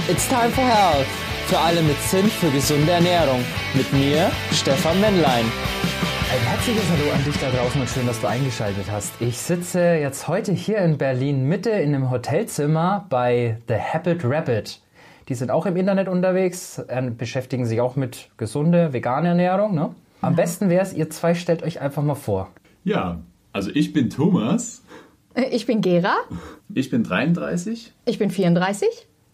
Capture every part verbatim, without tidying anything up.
It's time for health. Für alle mit Sinn für gesunde Ernährung. Mit mir, Stefan Männlein. Ein herzliches Hallo an dich da draußen und schön, dass du eingeschaltet hast. Ich sitze jetzt heute hier in Berlin Mitte in einem Hotelzimmer bei The Habit Rabbit. Die sind auch im Internet unterwegs, beschäftigen sich auch mit gesunde, vegane Ernährung. Ne? Am ja. besten wäre es, ihr zwei stellt euch einfach mal vor. Ja, also ich bin Thomas. Ich bin Gera. Ich bin dreiunddreißig. Ich bin vierunddreißig.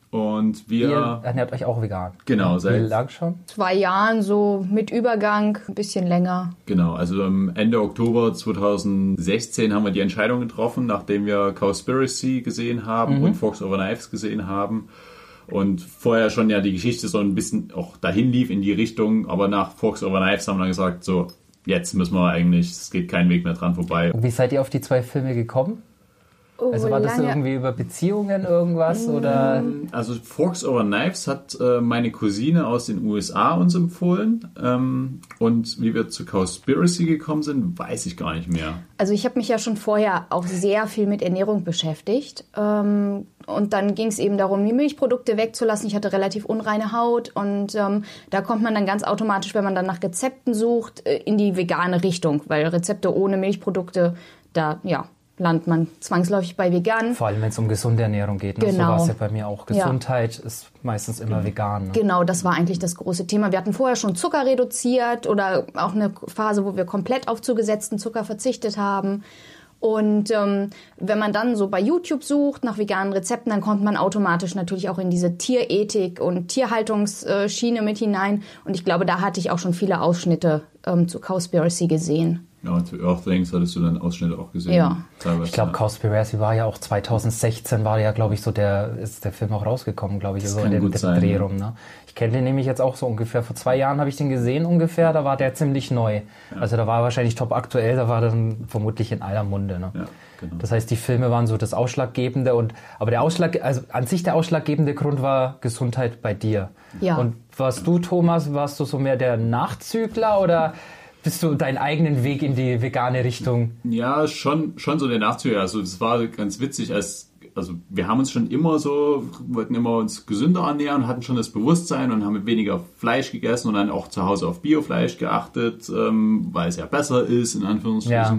Und wir... Ihr ernährt euch auch vegan? Genau, seit... Wie lang schon? Zwei Jahren, so mit Übergang, ein bisschen länger. Genau, also Ende Oktober zweitausendsechzehn haben wir die Entscheidung getroffen, nachdem wir Cowspiracy gesehen haben mhm. und Forks Over Knives gesehen haben. Und vorher schon ja die Geschichte so ein bisschen auch dahin lief in die Richtung, aber nach Forks Over Knives haben wir dann gesagt, so, jetzt müssen wir eigentlich, es geht kein Weg mehr dran vorbei. Und wie seid ihr auf die zwei Filme gekommen? Oh, also war das lange. irgendwie über Beziehungen irgendwas oder? Also Forks Over Knives hat äh, meine Cousine aus den U S A uns empfohlen ähm, und wie wir zu Cowspiracy gekommen sind, weiß ich gar nicht mehr. Also ich habe mich ja schon vorher auch sehr viel mit Ernährung beschäftigt ähm, und dann ging es eben darum, die Milchprodukte wegzulassen. Ich hatte relativ unreine Haut und ähm, da kommt man dann ganz automatisch, wenn man dann nach Rezepten sucht, äh, in die vegane Richtung, weil Rezepte ohne Milchprodukte, da ja landet man zwangsläufig bei vegan. Vor allem, wenn es um gesunde Ernährung geht. Ne? Genau. So war es ja bei mir auch. Gesundheit ja. ist meistens immer mhm. vegan. Ne? Genau, das war eigentlich das große Thema. Wir hatten vorher schon Zucker reduziert oder auch eine Phase, wo wir komplett auf zugesetzten Zucker verzichtet haben. Und ähm, wenn man dann so bei YouTube sucht nach veganen Rezepten, dann kommt man automatisch natürlich auch in diese Tierethik und Tierhaltungsschiene mit hinein. Und ich glaube, da hatte ich auch schon viele Ausschnitte ähm, zu Cowspiracy gesehen. Ja, und zu Earthlings hattest du dann Ausschnitte auch gesehen. Ja. Teilweise. Ich glaube, Cowspiracy war ja auch zweitausendsechzehn, war ja, glaube ich, so der, ist der Film auch rausgekommen, glaube ich, das so kann in dem gut sein, Dreh rum. Ne? Ich kenne den nämlich jetzt auch so ungefähr, vor zwei Jahren habe ich den gesehen ungefähr, da war der ziemlich neu. Ja. Also da war wahrscheinlich top aktuell, da war dann vermutlich in aller Munde. Ne? Ja, genau. Das heißt, die Filme waren so das Ausschlaggebende, und aber der Ausschlag, also an sich der ausschlaggebende Grund war Gesundheit bei dir. Ja. Und warst du, Thomas, warst du so mehr der Nachzügler oder bist du deinen eigenen Weg in die vegane Richtung? Ja, schon, schon so der Nachzügler. Also das war ganz witzig, als also wir haben uns schon immer so, wollten immer uns gesünder ernähren, hatten schon das Bewusstsein und haben weniger Fleisch gegessen und dann auch zu Hause auf Biofleisch geachtet, ähm, weil es ja besser ist, in Anführungsstrichen. Ja.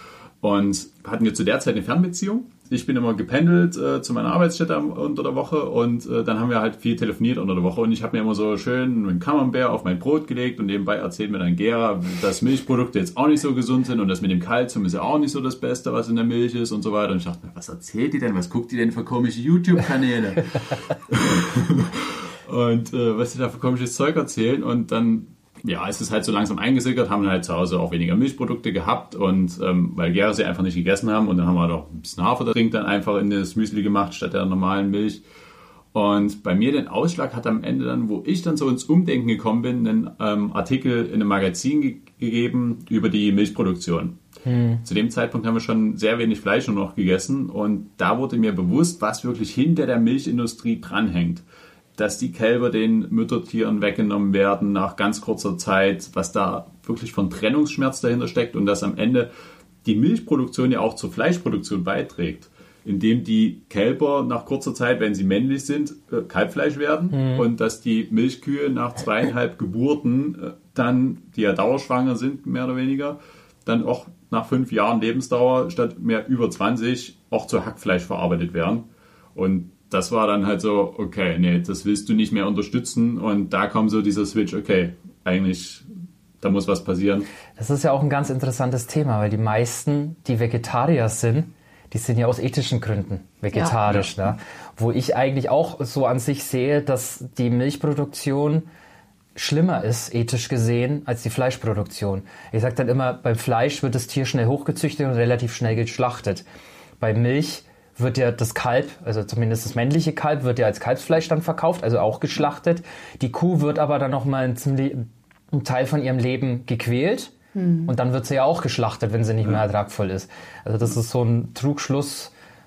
Und hatten wir zu der Zeit eine Fernbeziehung. Ich bin immer gependelt äh, zu meiner Arbeitsstätte unter der Woche und äh, dann haben wir halt viel telefoniert unter der Woche und ich habe mir immer so schön einen Camembert auf mein Brot gelegt und nebenbei erzählt mir dann Gera, dass Milchprodukte jetzt auch nicht so gesund sind und das mit dem Kalzium ist ja auch nicht so das Beste, was in der Milch ist und so weiter. Und ich dachte mir, was erzählt die denn? Was guckt die denn für komische YouTube-Kanäle? und äh, was die da für komisches Zeug erzählen, und dann ja, es ist halt so langsam eingesickert, haben halt zu Hause auch weniger Milchprodukte gehabt und ähm, weil Gera sie einfach nicht gegessen haben und dann haben wir doch ein bisschen Hafertrink dann einfach in das Müsli gemacht statt der normalen Milch. Und bei mir den Ausschlag hat am Ende dann, wo ich dann so ins Umdenken gekommen bin, einen ähm, Artikel in einem Magazin ge- gegeben über die Milchproduktion. Hm. Zu dem Zeitpunkt haben wir schon sehr wenig Fleisch nur noch gegessen und da wurde mir bewusst, was wirklich hinter der Milchindustrie dranhängt. Dass die Kälber den Müttertieren weggenommen werden nach ganz kurzer Zeit, was da wirklich von Trennungsschmerz dahinter steckt und dass am Ende die Milchproduktion ja auch zur Fleischproduktion beiträgt, indem die Kälber nach kurzer Zeit, wenn sie männlich sind, Kalbfleisch werden mhm. und dass die Milchkühe nach zweieinhalb Geburten dann, die ja dauerschwanger sind, mehr oder weniger, dann auch nach fünf Jahren Lebensdauer statt mehr über zwanzig auch zu Hackfleisch verarbeitet werden. Und das war dann halt so, okay, nee, das willst du nicht mehr unterstützen. Und da kommt so dieser Switch, okay, eigentlich, da muss was passieren. Das ist ja auch ein ganz interessantes Thema, weil die meisten, die Vegetarier sind, die sind ja aus ethischen Gründen vegetarisch. Ja. Ne? Wo ich eigentlich auch so an sich sehe, dass die Milchproduktion schlimmer ist, ethisch gesehen, als die Fleischproduktion. Ich sage dann immer, beim Fleisch wird das Tier schnell hochgezüchtet und relativ schnell geschlachtet. Bei Milch wird ja das Kalb, also zumindest das männliche Kalb, wird ja als Kalbsfleisch dann verkauft, also auch geschlachtet. Die Kuh wird aber dann nochmal ein, ziemlich, ein Teil von ihrem Leben gequält hm. und dann wird sie ja auch geschlachtet, wenn sie nicht mehr ertragvoll ist. Also das ist so ein Trugschluss,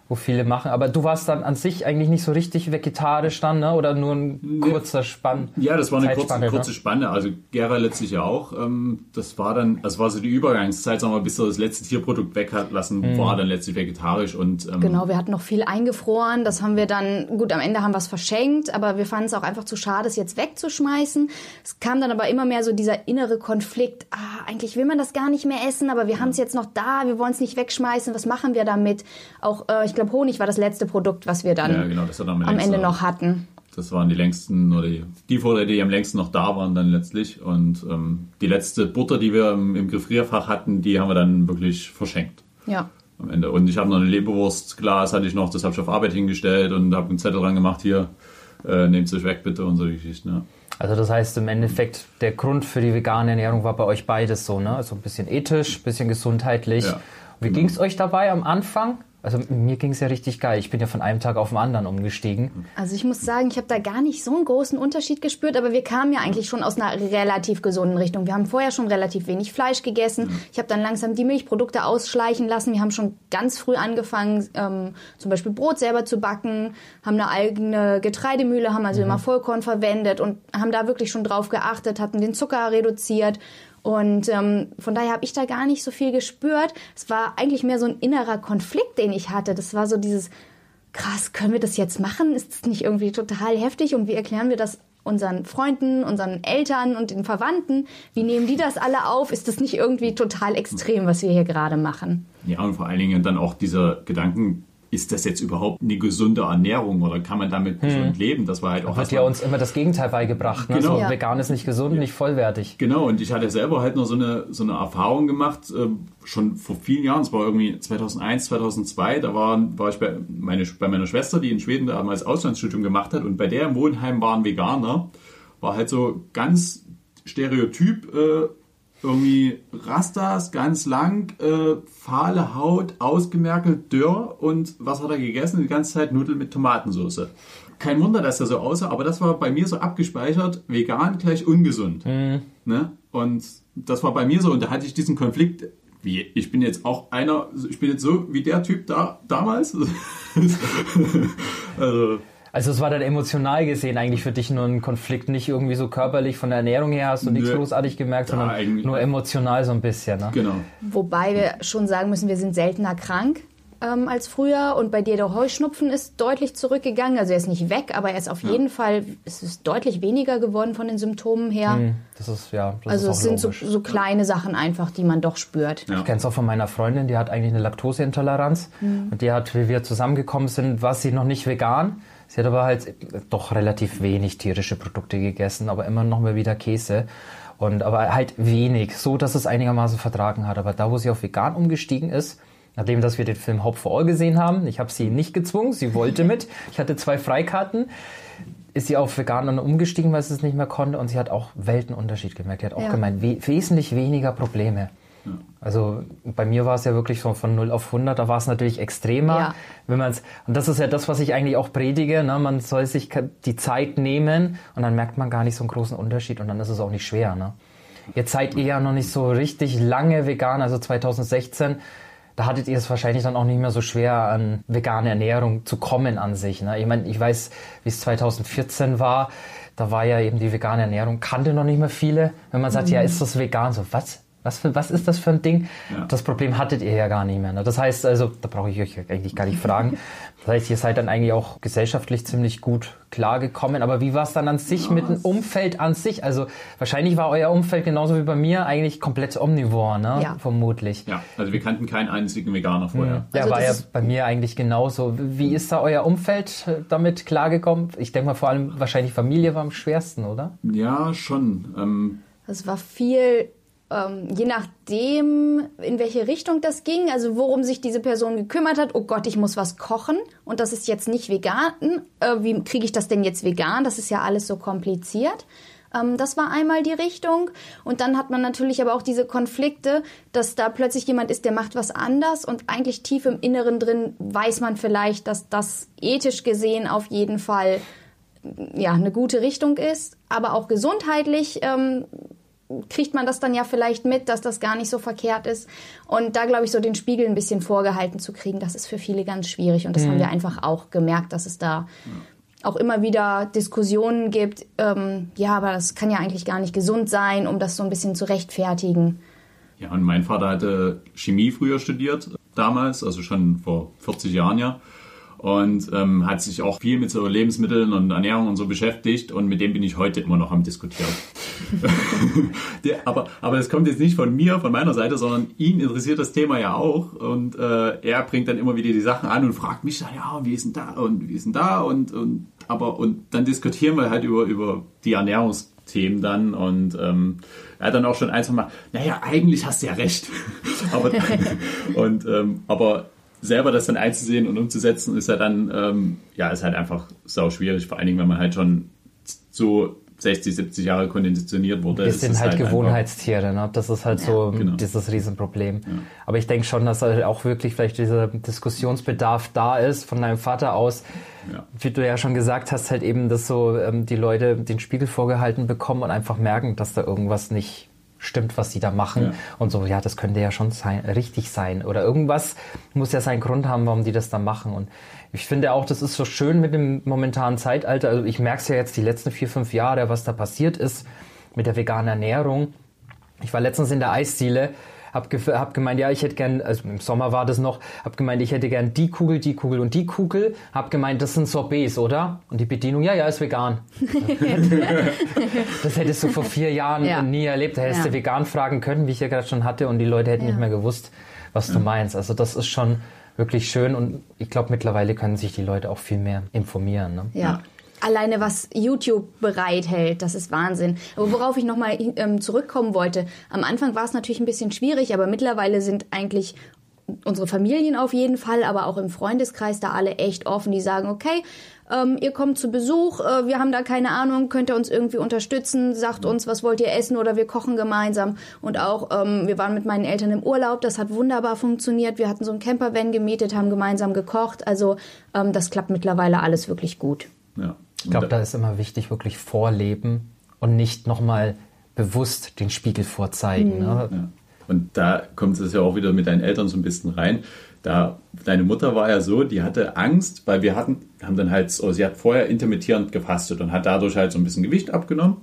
wo viele machen. Aber du warst dann an sich eigentlich nicht so richtig vegetarisch dann, ne? Oder nur ein kurzer Spann? Ja, das war eine kurze, ne? kurze Spanne. Also Gera letztlich ja auch. Ähm, das war dann, das war so die Übergangszeit, sagen wir, bis er das letzte Tierprodukt weglassen, mhm. war dann letztlich vegetarisch. Und, ähm, genau, wir hatten noch viel eingefroren. Das haben wir dann, gut, am Ende haben wir es verschenkt, aber wir fanden es auch einfach zu schade, es jetzt wegzuschmeißen. Es kam dann aber immer mehr so dieser innere Konflikt. Ah, eigentlich will man das gar nicht mehr essen, aber wir haben es jetzt noch da, wir wollen es nicht wegschmeißen. Was machen wir damit? Auch, äh, ich glaube, Honig war das letzte Produkt, was wir dann ja, genau, das hat am längste, Ende noch hatten. Das waren die längsten, oder die, die Vorräte, die am längsten noch da waren dann letztlich. Und ähm, die letzte Butter, die wir im, im Gefrierfach hatten, die haben wir dann wirklich verschenkt. Ja. Am Ende. Und ich habe noch ein Leberwurstglas, hatte ich noch, das habe ich auf Arbeit hingestellt und habe einen Zettel dran gemacht, hier, äh, nehmt es euch weg bitte und so die Geschichten. Ja. Also das heißt im Endeffekt, der Grund für die vegane Ernährung war bei euch beides so, ne? Also ein bisschen ethisch, ein bisschen gesundheitlich. Ja. Wie ging es euch dabei am Anfang? Also mir ging es ja richtig geil. Ich bin ja von einem Tag auf den anderen umgestiegen. Also ich muss sagen, ich habe da gar nicht so einen großen Unterschied gespürt, aber wir kamen ja eigentlich schon aus einer relativ gesunden Richtung. Wir haben vorher schon relativ wenig Fleisch gegessen. Ich habe dann langsam die Milchprodukte ausschleichen lassen. Wir haben schon ganz früh angefangen, ähm, zum Beispiel Brot selber zu backen, haben eine eigene Getreidemühle, haben also mhm. immer Vollkorn verwendet und haben da wirklich schon drauf geachtet, hatten den Zucker reduziert. Und ähm, von daher habe ich da gar nicht so viel gespürt. Es war eigentlich mehr so ein innerer Konflikt, den ich hatte. Das war so dieses, krass, können wir das jetzt machen? Ist das nicht irgendwie total heftig? Und wie erklären wir das unseren Freunden, unseren Eltern und den Verwandten? Wie nehmen die das alle auf? Ist das nicht irgendwie total extrem, was wir hier gerade machen? Ja, und vor allen Dingen dann auch dieser Gedanken, ist das jetzt überhaupt eine gesunde Ernährung oder kann man damit hm. gesund leben? Das war halt auch. Hat ja uns immer das Gegenteil beigebracht. Ne? Genau. So, ja. Vegan ist nicht gesund, ja. nicht vollwertig. Genau, und ich hatte selber halt noch so eine, so eine Erfahrung gemacht, äh, schon vor vielen Jahren, es war irgendwie zweitausendeins, zweitausendzwei, da war, war ich bei, meine, bei meiner Schwester, die in Schweden damals Auslandsstudium gemacht hat und bei der im Wohnheim waren Veganer, war halt so ganz stereotyp, äh, irgendwie Rastas, ganz lang, äh, fahle Haut, ausgemergelt, dürr und was hat er gegessen? Die ganze Zeit Nudeln mit Tomatensauce. Kein Wunder, dass er so aussah, aber das war bei mir so abgespeichert, vegan gleich ungesund. Mhm. Ne? Und das war bei mir so und da hatte ich diesen Konflikt, wie, ich bin jetzt auch einer, ich bin jetzt so wie der Typ da damals. also... Also es war dann emotional gesehen eigentlich für dich nur ein Konflikt, nicht irgendwie so körperlich von der Ernährung her hast du nichts großartig gemerkt, ja, sondern nur emotional so ein bisschen. Ne? Genau. Wobei wir schon sagen müssen, wir sind seltener krank ähm, als früher und bei dir der Heuschnupfen ist deutlich zurückgegangen. Also er ist nicht weg, aber er ist auf ja. jeden Fall, es ist deutlich weniger geworden von den Symptomen her. Hm, das ist ja. Das also ist auch es sind so, logisch. so kleine Sachen einfach, die man doch spürt. Ja. Ich kenne es auch von meiner Freundin, die hat eigentlich eine Laktoseintoleranz mhm. und die hat, wie wir zusammengekommen sind, war sie noch nicht vegan. Sie hat aber halt doch relativ wenig tierische Produkte gegessen, aber immer noch mal wieder Käse. Und aber halt wenig, so dass es einigermaßen vertragen hat. Aber da, wo sie auf vegan umgestiegen ist, nachdem dass wir den Film Hope for All gesehen haben, ich habe sie nicht gezwungen, sie wollte mit. Ich hatte zwei Freikarten, ist sie auf vegan dann umgestiegen, weil sie es nicht mehr konnte. Und sie hat auch Weltenunterschied gemerkt. Die hat auch ja. gemeint, we- wesentlich weniger Probleme. Ja. Also bei mir war es ja wirklich so von null auf hundert, da war es natürlich extremer. Ja. Wenn man's, und das ist ja das, was ich eigentlich auch predige, ne? Man soll sich die Zeit nehmen und dann merkt man gar nicht so einen großen Unterschied und dann ist es auch nicht schwer. Ne? Jetzt seid ihr ja noch nicht so richtig lange vegan, also zweitausendsechzehn, da hattet ihr es wahrscheinlich dann auch nicht mehr so schwer, an vegane Ernährung zu kommen an sich. Ne? Ich meine, ich weiß, wie es zweitausendvierzehn war, da war ja eben die vegane Ernährung, kannte noch nicht mehr viele. Wenn man sagt, mhm. ja, ist das vegan? So, was? Was, für, was ist das für ein Ding? Ja. Das Problem hattet ihr ja gar nicht mehr. Ne? Das heißt also, da brauche ich euch eigentlich gar nicht fragen. Das heißt, ihr seid dann eigentlich auch gesellschaftlich ziemlich gut klargekommen. Aber wie war es dann an sich ja, mit dem Umfeld an sich? Also wahrscheinlich war euer Umfeld genauso wie bei mir eigentlich komplett omnivor, ne? Ja. Vermutlich. Ja, also wir kannten keinen einzigen Veganer vorher. Mhm. Ja, also war ja bei mir eigentlich genauso. Wie ist da euer Umfeld damit klargekommen? Ich denke mal vor allem wahrscheinlich Familie war am schwersten, oder? Ja, schon. Ähm Es war viel... Ähm, je nachdem, in welche Richtung das ging, also worum sich diese Person gekümmert hat, oh Gott, ich muss was kochen und das ist jetzt nicht vegan, äh, wie kriege ich das denn jetzt vegan? Das ist ja alles so kompliziert. Ähm, das war einmal die Richtung und dann hat man natürlich aber auch diese Konflikte, dass da plötzlich jemand ist, der macht was anders und eigentlich tief im Inneren drin weiß man vielleicht, dass das ethisch gesehen auf jeden Fall ja, eine gute Richtung ist, aber auch gesundheitlich ähm, kriegt man das dann ja vielleicht mit, dass das gar nicht so verkehrt ist. Und da, glaube ich, so den Spiegel ein bisschen vorgehalten zu kriegen, das ist für viele ganz schwierig. Und das mhm. haben wir einfach auch gemerkt, dass es da ja. auch immer wieder Diskussionen gibt. Ähm, ja, aber das kann ja eigentlich gar nicht gesund sein, um das so ein bisschen zu rechtfertigen. Ja, und mein Vater hatte Chemie früher studiert, damals, also schon vor vierzig Jahren ja. Und ähm, hat sich auch viel mit so Lebensmitteln und Ernährung und so beschäftigt. Und mit dem bin ich heute immer noch am Diskutieren. Der, aber, aber das kommt jetzt nicht von mir, von meiner Seite, sondern ihn interessiert das Thema ja auch. Und äh, er bringt dann immer wieder die Sachen an und fragt mich dann, ja, wie ist denn da und wie ist denn da? Und, und, aber, und dann diskutieren wir halt über, über die Ernährungsthemen dann. Und ähm, er hat dann auch schon ein, zwei Mal, naja, eigentlich hast du ja recht. aber, und, ähm, aber selber das dann einzusehen und umzusetzen, ist ja dann, ähm, ja, ist halt einfach sau schwierig, vor allen Dingen, wenn man halt schon so sechzig, siebzig Jahre konditioniert wurde. Wir sind halt, halt Gewohnheitstiere, ne? Das ist halt ja, so genau. dieses Riesenproblem. Ja. Aber ich denke schon, dass halt auch wirklich vielleicht dieser Diskussionsbedarf da ist von deinem Vater aus. Ja. Wie du ja schon gesagt hast, halt eben, dass so ähm, die Leute den Spiegel vorgehalten bekommen und einfach merken, dass da irgendwas nicht stimmt, was sie da machen. Ja. Und so, ja, das könnte ja schon sein, richtig sein. Oder irgendwas muss ja seinen Grund haben, warum die das da machen. Und ich finde auch, das ist so schön mit dem momentanen Zeitalter. Also ich merke es ja jetzt die letzten vier, fünf Jahre, was da passiert ist mit der veganen Ernährung. Ich war letztens in der Eisdiele, hab, ge- hab gemeint, ja, ich hätte gern, also im Sommer war das noch, hab gemeint, ich hätte gern die Kugel, die Kugel und die Kugel. Hab gemeint, das sind Sorbets, oder? Und die Bedienung, ja, ja, ist vegan. Das hättest du vor vier Jahren ja. nie erlebt. Da hättest ja. du vegan fragen können, wie ich ja gerade schon hatte, und die Leute hätten ja. nicht mehr gewusst, was ja. du meinst. Also das ist schon wirklich schön, und ich glaube, mittlerweile können sich die Leute auch viel mehr informieren. Ne? Ja. ja. Alleine was YouTube bereithält, das ist Wahnsinn. Aber worauf ich nochmal ähm, zurückkommen wollte, am Anfang war es natürlich ein bisschen schwierig, aber mittlerweile sind eigentlich unsere Familien auf jeden Fall, aber auch im Freundeskreis da alle echt offen, die sagen, okay, ähm, ihr kommt zu Besuch, äh, wir haben da keine Ahnung, könnt ihr uns irgendwie unterstützen, sagt uns, was wollt ihr essen, oder wir kochen gemeinsam. Und auch, ähm, wir waren mit meinen Eltern im Urlaub, das hat wunderbar funktioniert, wir hatten so einen Campervan gemietet, haben gemeinsam gekocht, also ähm, das klappt mittlerweile alles wirklich gut. Ja. Ich glaube, da ist immer wichtig, wirklich vorleben und nicht nochmal bewusst den Spiegel vorzeigen. Mhm. Ne? Ja. Und da kommt es ja auch wieder mit deinen Eltern so ein bisschen rein. Da, deine Mutter war ja so, die hatte Angst, weil wir hatten, haben dann halt, oh, sie hat vorher intermittierend gefastet und hat dadurch halt so ein bisschen Gewicht abgenommen.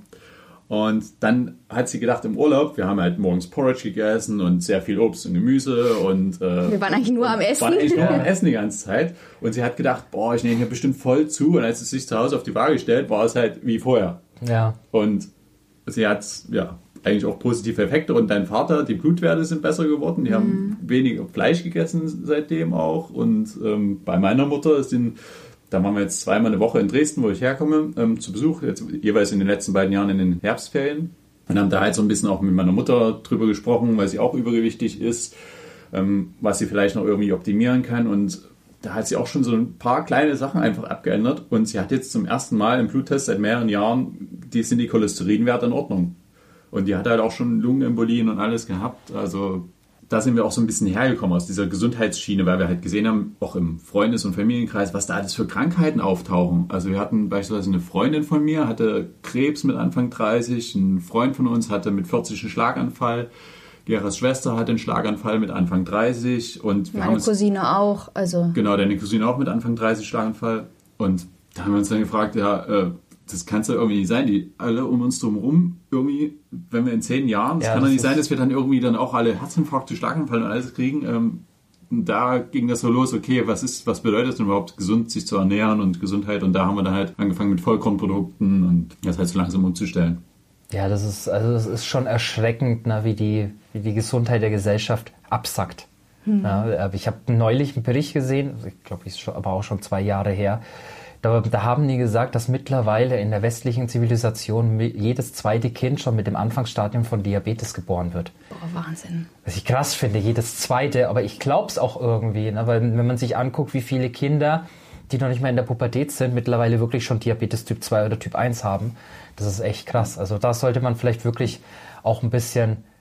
Und dann hat sie gedacht, im Urlaub, wir haben halt morgens Porridge gegessen und sehr viel Obst und Gemüse. Und äh, wir waren eigentlich nur am Essen. waren eigentlich nur am Essen die ganze Zeit. Und sie hat gedacht, boah, ich nehme hier bestimmt voll zu. Und als sie sich zu Hause auf die Waage stellt, war es halt wie vorher. Ja. Und sie hat, ja, eigentlich auch positive Effekte. Und dein Vater, die Blutwerte sind besser geworden. Die mhm. haben weniger Fleisch gegessen seitdem auch. Und ähm, bei meiner Mutter sind... Da waren wir jetzt zweimal eine Woche in Dresden, wo ich herkomme, ähm, zu Besuch, jetzt jeweils in den letzten beiden Jahren in den Herbstferien. Und haben da halt so ein bisschen auch mit meiner Mutter drüber gesprochen, weil sie auch übergewichtig ist, ähm, was sie vielleicht noch irgendwie optimieren kann. Und da hat sie auch schon so ein paar kleine Sachen einfach abgeändert. Und sie hat jetzt zum ersten Mal im Bluttest seit mehreren Jahren, die sind die Cholesterinwerte in Ordnung. Und die hat halt auch schon Lungenembolien und alles gehabt. Also da sind wir auch so ein bisschen hergekommen aus dieser Gesundheitsschiene, weil wir halt gesehen haben, auch im Freundes- und Familienkreis, was da alles für Krankheiten auftauchen. Also wir hatten beispielsweise eine Freundin von mir, hatte Krebs mit Anfang dreißig, ein Freund von uns hatte mit vierzig einen Schlaganfall, Geras Schwester hatte einen Schlaganfall mit Anfang dreißig. Und wir Meine haben uns, Cousine auch. Also genau, deine Cousine auch mit Anfang dreißig Schlaganfall. Und da haben wir uns dann gefragt, ja, äh, das kann es ja irgendwie nicht sein, die alle um uns drum rum irgendwie, wenn wir in zehn Jahren, es ja, kann doch nicht sein, dass wir dann irgendwie dann auch alle Herzinfarkte, Schlaganfall und alles kriegen. Ähm, und da ging das so los, okay, was ist, was bedeutet denn überhaupt, gesund sich zu ernähren und Gesundheit? Und da haben wir dann halt angefangen mit Vollkornprodukten und das halt so langsam umzustellen. Ja, das ist, also das ist schon erschreckend, ne, wie die, wie die Gesundheit der Gesellschaft absackt. Hm. Ja, ich habe neulich einen Bericht gesehen, ich glaube, ist schon, aber auch schon zwei Jahre her. Da, da haben die gesagt, dass mittlerweile in der westlichen Zivilisation jedes zweite Kind schon mit dem Anfangsstadium von Diabetes geboren wird. Boah, Wahnsinn. Was ich krass finde, jedes zweite, aber ich glaube es auch irgendwie, ne? Weil wenn man sich anguckt, wie viele Kinder, die noch nicht mal in der Pubertät sind, mittlerweile wirklich schon Diabetes Typ zwei oder Typ eins haben, das ist echt krass. Also da sollte man vielleicht wirklich auch ein bisschen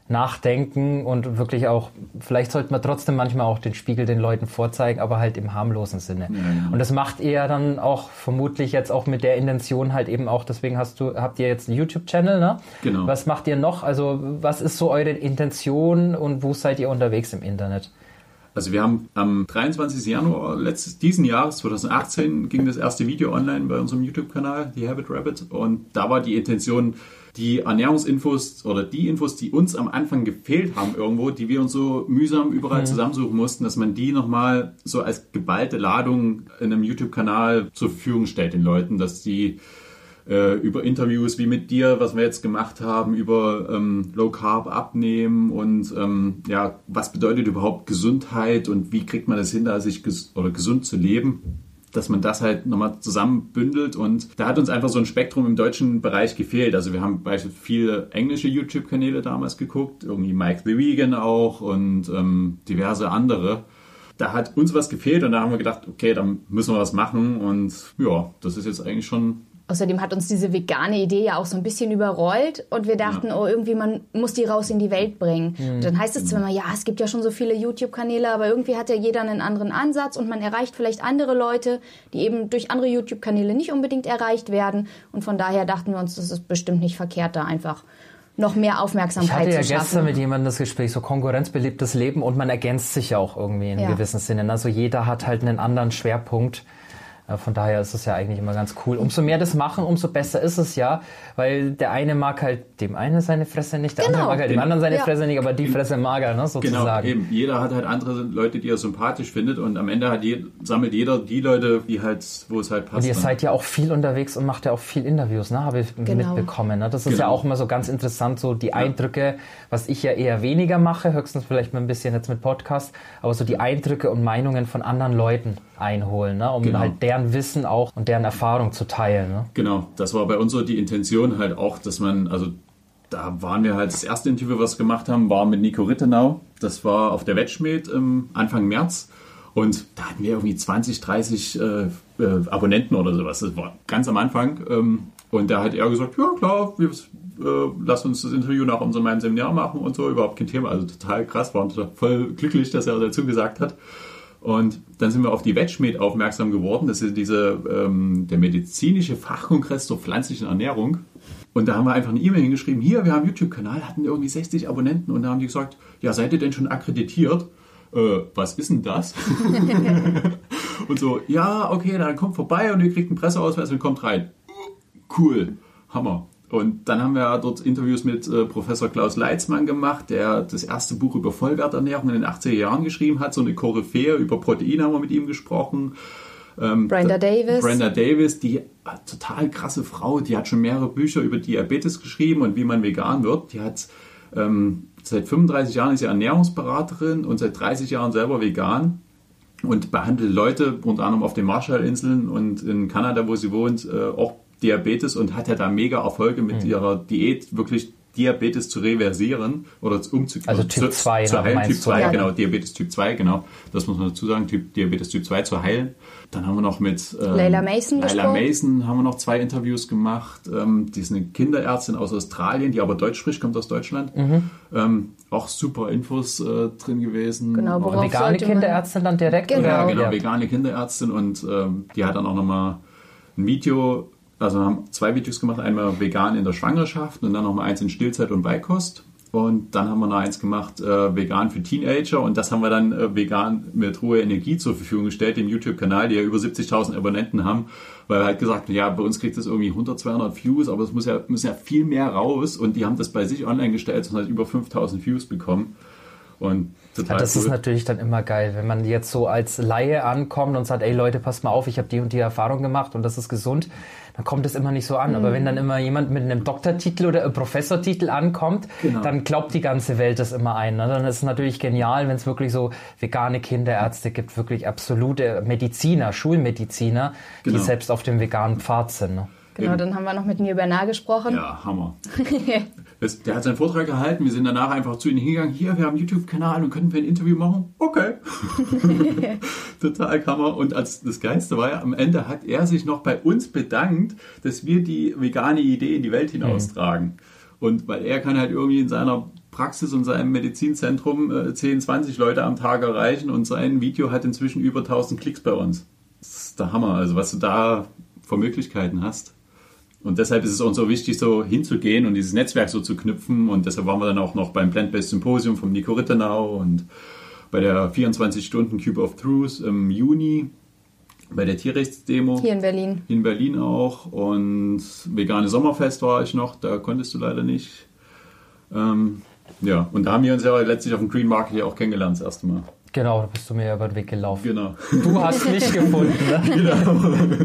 nachdenken und wirklich auch, vielleicht sollte man trotzdem manchmal auch den Spiegel den Leuten vorzeigen, aber halt im harmlosen Sinne. Ja, ja. Und das macht ihr dann auch vermutlich jetzt auch mit der Intention halt eben auch, deswegen hast du, habt ihr jetzt einen YouTube-Channel, ne? Genau. Was macht ihr noch? Also was ist so eure Intention und wo seid ihr unterwegs im Internet? Also wir haben am dreiundzwanzigsten Januar letztes, diesen Jahres, zwanzig achtzehn, ging das erste Video online bei unserem YouTube-Kanal, The Habit Rabbit. Und da war die Intention, die Ernährungsinfos oder die Infos, die uns am Anfang gefehlt haben irgendwo, die wir uns so mühsam überall mhm. zusammensuchen mussten, dass man die nochmal so als geballte Ladung in einem YouTube-Kanal zur Verfügung stellt den Leuten, dass die äh, über Interviews wie mit dir, was wir jetzt gemacht haben, über ähm, Low Carb abnehmen und ähm, ja, was bedeutet überhaupt Gesundheit und wie kriegt man das hin, da sich ges- oder gesund zu leben, dass man das halt nochmal zusammenbündelt. Und da hat uns einfach so ein Spektrum im deutschen Bereich gefehlt. Also wir haben beispielsweise viele englische YouTube-Kanäle damals geguckt, irgendwie Mike the Vegan auch und ähm, diverse andere. Da hat uns was gefehlt und da haben wir gedacht, okay, dann müssen wir was machen und ja, das ist jetzt eigentlich schon... Außerdem hat uns diese vegane Idee ja auch so ein bisschen überrollt und wir dachten, ja. oh, irgendwie man muss die raus in die Welt bringen. Mhm. Und dann heißt es zwar immer, ja, es gibt ja schon so viele YouTube-Kanäle, aber irgendwie hat ja jeder einen anderen Ansatz und man erreicht vielleicht andere Leute, die eben durch andere YouTube-Kanäle nicht unbedingt erreicht werden. Und von daher dachten wir uns, das ist bestimmt nicht verkehrt, da einfach noch mehr Aufmerksamkeit zu schaffen. Ich hatte ja gestern mit jemandem das Gespräch, so konkurrenzbelebtes Leben und man ergänzt sich ja auch irgendwie in einem ja. gewissen Sinne. Also jeder hat halt einen anderen Schwerpunkt. Von daher ist es ja eigentlich immer ganz cool. Umso mehr das machen, umso besser ist es ja, weil der eine mag halt dem einen seine Fresse nicht, der genau. andere mag halt dem anderen seine ja. Fresse nicht, aber die Fresse mag er, ne, sozusagen. Genau, eben. Jeder hat halt andere Leute, die er sympathisch findet und am Ende hat je, sammelt jeder die Leute, die halt, wo es halt passt. Und ihr seid ja auch viel unterwegs und macht ja auch viel Interviews, ne, habe ich genau. mitbekommen. Ne? Das ist genau. ja auch immer so ganz interessant, so die ja. Eindrücke, was ich ja eher weniger mache, höchstens vielleicht mal ein bisschen jetzt mit Podcast, aber so die Eindrücke und Meinungen von anderen Leuten einholen, ne, um genau. halt deren Wissen auch und deren Erfahrung zu teilen. Ne? Genau, das war bei uns so die Intention halt auch, dass man, also da waren wir halt, das erste Interview, was wir gemacht haben, war mit Nico Rittenau. Das war auf der Wetschmed ähm, Anfang März und da hatten wir irgendwie zwanzig, dreißig äh, äh, Abonnenten oder sowas. Das war ganz am Anfang ähm, und da hat er gesagt, ja klar, wir äh, lass uns das Interview nach unserem Seminar machen und so, überhaupt kein Thema. Also total krass, waren voll glücklich, dass er dazu gesagt hat. Und dann sind wir auf die Wetschmed aufmerksam geworden. Das ist diese, ähm, der medizinische Fachkongress zur pflanzlichen Ernährung. Und da haben wir einfach eine E-Mail hingeschrieben, hier, wir haben einen YouTube-Kanal, hatten irgendwie sechzig Abonnenten. Und da haben die gesagt, ja, seid ihr denn schon akkreditiert? Äh, was ist denn das? Und so, ja, okay, dann kommt vorbei und ihr kriegt einen Presseausweis und kommt rein. Cool, Hammer. Und dann haben wir dort Interviews mit äh, Professor Klaus Leitzmann gemacht, der das erste Buch über Vollwerternährung in den achtziger Jahren geschrieben hat. So eine Koryphäe über Proteine haben wir mit ihm gesprochen. Ähm, Brenda Davis. Brenda Davis, die total krasse Frau, die hat schon mehrere Bücher über Diabetes geschrieben und wie man vegan wird. Die hat ähm, seit fünfunddreißig Jahren ist sie Ernährungsberaterin und seit dreißig Jahren selber vegan und behandelt Leute, unter anderem auf den Marshallinseln und in Kanada, wo sie wohnt, äh, auch Diabetes und hat ja da mega Erfolge mit mhm. ihrer Diät, wirklich Diabetes zu reversieren oder umzukriegen. Also Typ zwei, zu, zu heilen. Typ zwei, ja. genau, Diabetes Typ zwei, genau. Das muss man dazu sagen, typ, Diabetes Typ zwei zu heilen. Dann haben wir noch mit ähm, Leila Mason Leila Mason haben wir noch zwei Interviews gemacht. Ähm, die ist eine Kinderärztin aus Australien, die aber Deutsch spricht, kommt aus Deutschland. Mhm. Ähm, auch super Infos äh, drin gewesen. Genau, worauf vegane Kinderärztin dann direkt? Genau, ja, genau, ja. vegane Kinderärztin und ähm, die hat dann auch nochmal ein Video. Also wir haben zwei Videos gemacht, einmal vegan in der Schwangerschaft und dann nochmal eins in Stillzeit und Beikost. Und dann haben wir noch eins gemacht, äh, vegan für Teenager und das haben wir dann äh, vegan mit hoher Energie zur Verfügung gestellt, dem YouTube-Kanal, die ja über siebzigtausend Abonnenten haben, weil wir halt gesagt haben, ja, bei uns kriegt das irgendwie hundert, zweihundert Views, aber es muss ja, muss ja viel mehr raus und die haben das bei sich online gestellt und hat über fünftausend Views bekommen. Und total ja, das cool. ist natürlich dann immer geil, wenn man jetzt so als Laie ankommt und sagt, ey Leute, passt mal auf, ich habe die und die Erfahrung gemacht und das ist gesund, dann kommt es immer nicht so an. Mhm. Aber wenn dann immer jemand mit einem Doktortitel oder einem Professortitel ankommt, genau. dann glaubt die ganze Welt das immer ein. Ne? Dann ist es natürlich genial, wenn es wirklich so vegane Kinderärzte gibt, wirklich absolute Mediziner, Schulmediziner, genau. die selbst auf dem veganen Pfad sind. Ne? Genau, dann haben wir noch mit Nir Bernard gesprochen. Ja, Hammer. das, der hat seinen Vortrag gehalten, wir sind danach einfach zu ihm hingegangen, hier, wir haben einen YouTube-Kanal und können wir ein Interview machen? Okay. Total Hammer. Und als das Geilste war ja, am Ende hat er sich noch bei uns bedankt, dass wir die vegane Idee in die Welt hinaustragen. Mhm. Und weil er kann halt irgendwie in seiner Praxis und seinem Medizinzentrum zehn, zwanzig Leute am Tag erreichen und sein Video hat inzwischen über tausend Klicks bei uns. Das ist der Hammer, also was du da für Möglichkeiten hast. Und deshalb ist es uns so wichtig, so hinzugehen und dieses Netzwerk so zu knüpfen. Und deshalb waren wir dann auch noch beim Plant-Based Symposium vom Nico Rittenau und bei der vierundzwanzig Stunden Cube of Truth im Juni, bei der Tierrechtsdemo. Hier in Berlin. In Berlin auch. Und vegane Sommerfest war ich noch, da konntest du leider nicht. Ähm, ja, und da haben wir uns ja letztlich auf dem Green Market ja auch kennengelernt das erste Mal. Genau, da bist du mir über den Weg gelaufen. Genau. Du hast mich gefunden, ne? Genau.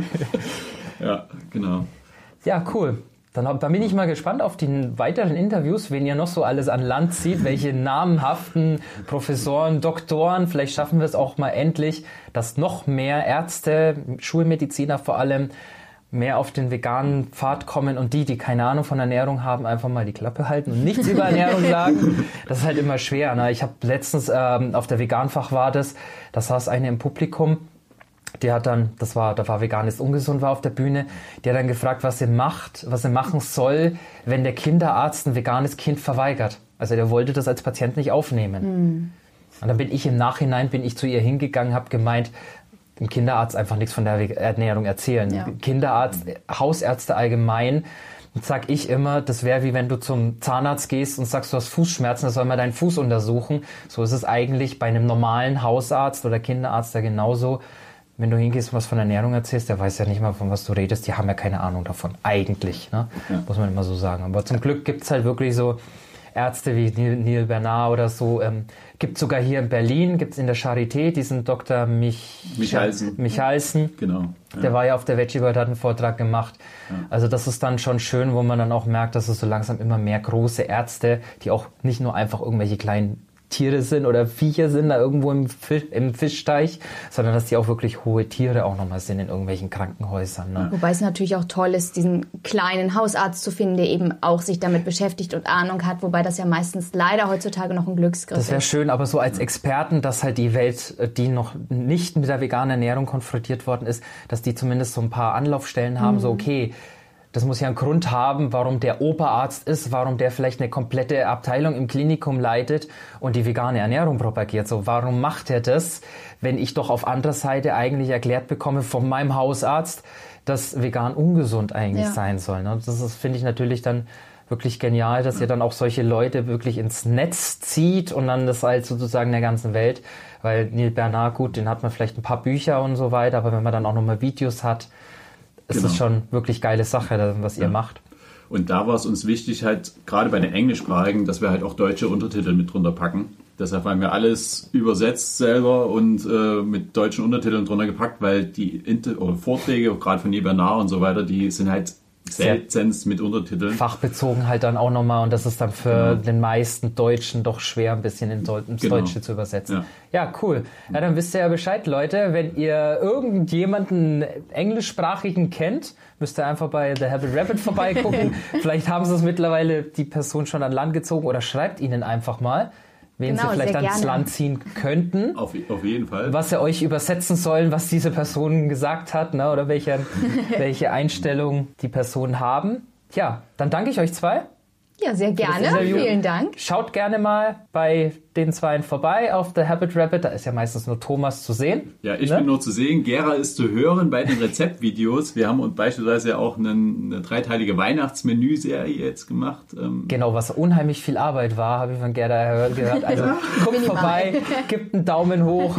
Ja, genau. Ja, cool. Dann, dann bin ich mal gespannt auf die weiteren Interviews, wen ihr noch so alles an Land zieht, welche namenhaften Professoren, Doktoren. Vielleicht schaffen wir es auch mal endlich, dass noch mehr Ärzte, Schulmediziner vor allem, mehr auf den veganen Pfad kommen und die, die keine Ahnung von Ernährung haben, einfach mal die Klappe halten und nichts über Ernährung sagen. Das ist halt immer schwer. Ne? Ich habe letztens ähm, auf der Veganfach war das, da saß eine im Publikum, die hat dann, das war, da war vegan ist ungesund, war auf der Bühne, die hat dann gefragt, was sie macht, was sie machen soll, wenn der Kinderarzt ein veganes Kind verweigert. Also der wollte das als Patient nicht aufnehmen. Hm. Und dann bin ich im Nachhinein, bin ich zu ihr hingegangen, habe gemeint, dem Kinderarzt einfach nichts von der Ernährung erzählen. Ja. Kinderarzt, Hausärzte allgemein, sag ich immer, das wäre wie wenn du zum Zahnarzt gehst und sagst, du hast Fußschmerzen, da soll man deinen Fuß untersuchen. So ist es eigentlich bei einem normalen Hausarzt oder Kinderarzt ja genauso. Wenn du hingehst und was von Ernährung erzählst, der weiß ja nicht mal, von was du redest. Die haben ja keine Ahnung davon, eigentlich. Ne? Ja. Muss man immer so sagen. Aber zum Glück gibt es halt wirklich so Ärzte wie Neil, Neil Bernard oder so. Ähm, gibt sogar hier in Berlin, gibt es in der Charité diesen Doktor Mich Michalsen. Michalsen. Genau. Ja. Der war ja auf der Veggie World, hat einen Vortrag gemacht. Ja. Also das ist dann schon schön, wo man dann auch merkt, dass es so langsam immer mehr große Ärzte, die auch nicht nur einfach irgendwelche kleinen Tiere sind oder Viecher sind da irgendwo im, Fisch, im Fischteich, sondern dass die auch wirklich hohe Tiere auch nochmal sind in irgendwelchen Krankenhäusern. Ne? Wobei es natürlich auch toll ist, diesen kleinen Hausarzt zu finden, der eben auch sich damit beschäftigt und Ahnung hat, wobei das ja meistens leider heutzutage noch ein Glücksgriff ist. Das wäre schön, aber so als Experten, dass halt die Welt, die noch nicht mit der veganen Ernährung konfrontiert worden ist, dass die zumindest so ein paar Anlaufstellen haben, mhm. so okay, das muss ja einen Grund haben, warum der Oberarzt ist, warum der vielleicht eine komplette Abteilung im Klinikum leitet und die vegane Ernährung propagiert. So, warum macht er das, wenn ich doch auf anderer Seite eigentlich erklärt bekomme von meinem Hausarzt, dass vegan ungesund eigentlich ja. sein soll. Ne? Das ist, finde ich natürlich dann wirklich genial, dass ihr dann auch solche Leute wirklich ins Netz zieht und dann das halt sozusagen der ganzen Welt. Weil Neil Bernard, gut, den hat man vielleicht ein paar Bücher und so weiter, aber wenn man dann auch nochmal Videos hat, ist genau. das schon wirklich geile Sache, was ihr ja. macht. Und da war es uns wichtig, halt gerade bei den Englischsprachigen, dass wir halt auch deutsche Untertitel mit drunter packen. Deshalb haben wir alles übersetzt selber und äh, mit deutschen Untertiteln drunter gepackt, weil die Inter- oder Vorträge, gerade von Neil Bernard und so weiter, die sind halt seltenst mit Untertiteln. Fachbezogen halt dann auch nochmal und das ist dann für genau. den meisten Deutschen doch schwer, ein bisschen ins genau. Deutsche zu übersetzen. Ja. ja, cool. Ja, dann wisst ihr ja Bescheid, Leute. Wenn ihr irgendjemanden englischsprachigen kennt, müsst ihr einfach bei The Habit Rabbit vorbeigucken. Vielleicht haben sie es mittlerweile die Person schon an Land gezogen oder schreibt ihnen einfach mal, wen genau, sie vielleicht ans Land ziehen könnten. Auf, auf jeden Fall. Was sie euch übersetzen sollen, was diese Person gesagt hat, ne, oder welche, welche Einstellung die Personen haben. Tja, dann danke ich euch zwei. Ja, sehr gerne. Vielen Dank. Schaut gerne mal bei den Zweien vorbei auf The Habit Rabbit. Da ist ja meistens nur Thomas zu sehen. Ja, ich ne? bin nur zu sehen. Gera ist zu hören bei den Rezeptvideos. Wir haben uns beispielsweise ja auch eine, eine dreiteilige Weihnachtsmenü-Serie jetzt gemacht. Genau, was unheimlich viel Arbeit war, habe ich von Gera gehört. Also guckt vorbei, gibt einen Daumen hoch.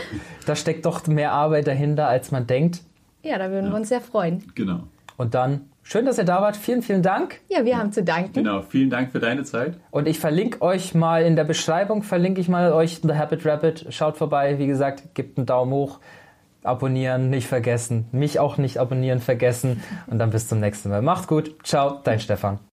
Da steckt doch mehr Arbeit dahinter, als man denkt. Ja, da würden ja. wir uns sehr freuen. Genau. Und dann schön, dass ihr da wart. Vielen, vielen Dank. Ja, wir haben zu danken. Genau, vielen Dank für deine Zeit. Und ich verlinke euch mal in der Beschreibung, verlinke ich mal euch The Habit Rabbit. Schaut vorbei, wie gesagt, gebt einen Daumen hoch. Abonnieren nicht vergessen. Mich auch nicht abonnieren vergessen. Und dann bis zum nächsten Mal. Macht's gut. Ciao, dein Stefan.